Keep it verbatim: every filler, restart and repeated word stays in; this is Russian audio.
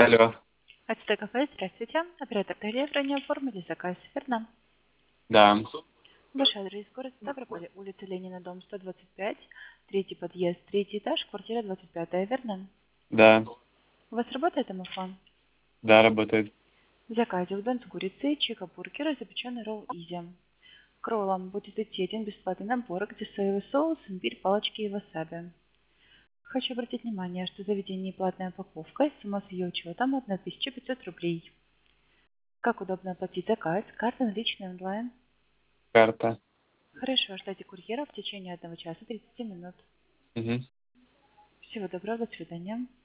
Алло. АТТ кафе, здравствуйте. Оператор Дарья, ранее оформили заказ, верно? Да. Ваш адрес: город Ставрополь, улица Ленина, дом сто двадцать пять, третий подъезд, третий этаж, квартира двадцать пятая, верно? Да. У вас работает домофон? Да, работает. В заказе удон с курицей, чика-бургер, запеченный ролл изи. К роллам будет идти один бесплатный набор, где соевый соус, имбирь, палочки и васаби. Хочу обратить внимание, что в заведении платная упаковка, сумма с ее учетом тысяча пятьсот рублей. Как удобно оплатить заказ? Карта, наличные, онлайн? Карта. Хорошо, ждите курьера в течение одного часа тридцати минут. Угу. Всего доброго, до свидания.